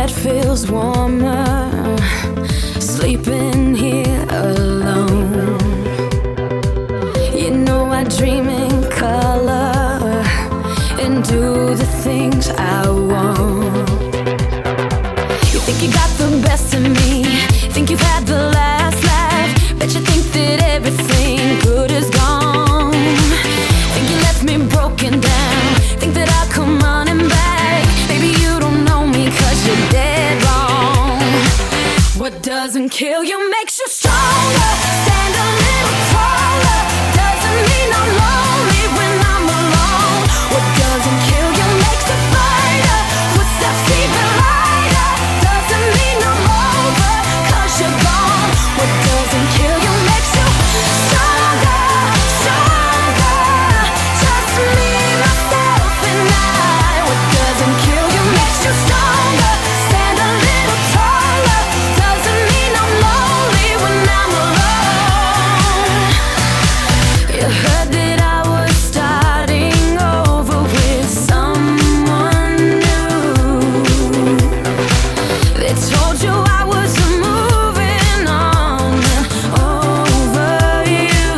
bed feels warmer, sleeping here alone. You know I dream in color and do the things I want. You think you got the best of me, think you've had the last laugh, bet you think that everything good is gone. Think you left me broken down, think that I'll come running back. Maybe you don't know me 'cause you're dead wrong. What doesn't kill you makes you stronger. Stand a little taller. Doesn't mean I'm lonely when I'm alone. What doesn't kill you makes a fighter. Footsteps even lighter. Doesn't mean I'm over 'cause you're gone. What doesn't kill you makes you stronger, stronger. Just me, myself, and I. What doesn't kill you makes you stronger. Stand a little taller. Doesn't mean I'm lonely when I'm alone. You heard that I was starting over with someone new. They told you I was moving on over you.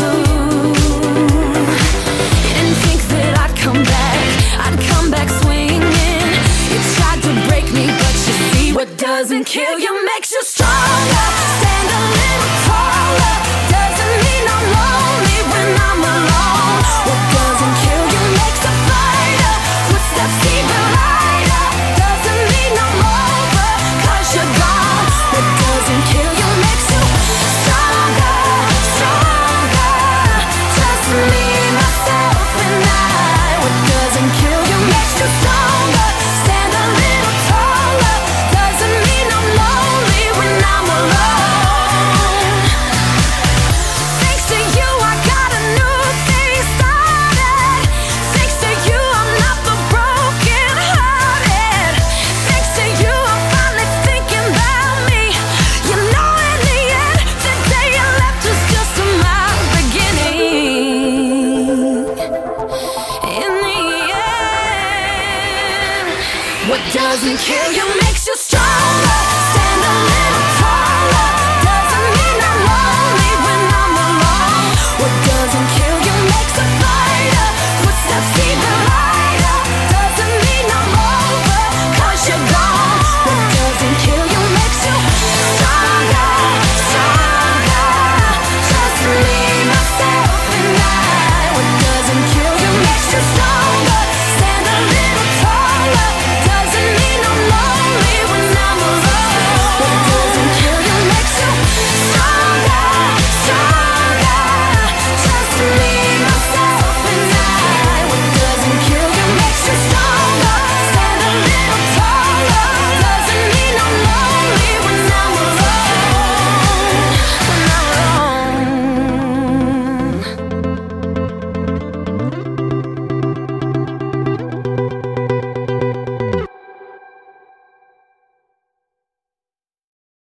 You didn't think that I'd come back swinging. You tried to break me, but you see what doesn't kill you makes you stronger. Stand a little taller. Doesn't mean I'm lonely when I'm alone. What doesn't kill you makes a fighter. Footsteps even lighter. Doesn't mean I'm over 'cause you're gone. What doesn't kill you makes you stronger, stronger. Just me, myself, and I. What doesn't kill you makes you stronger. Stand a little taller. Doesn't mean I'm lonely when I'm alone. Thanks to you, I got a new thing started. Thanks to you, I'm not the broken hearted. Thanks to you, I'm finally thinking about me. You know, in the end, the day you left was just my beginning. In the end, what doesn't kill you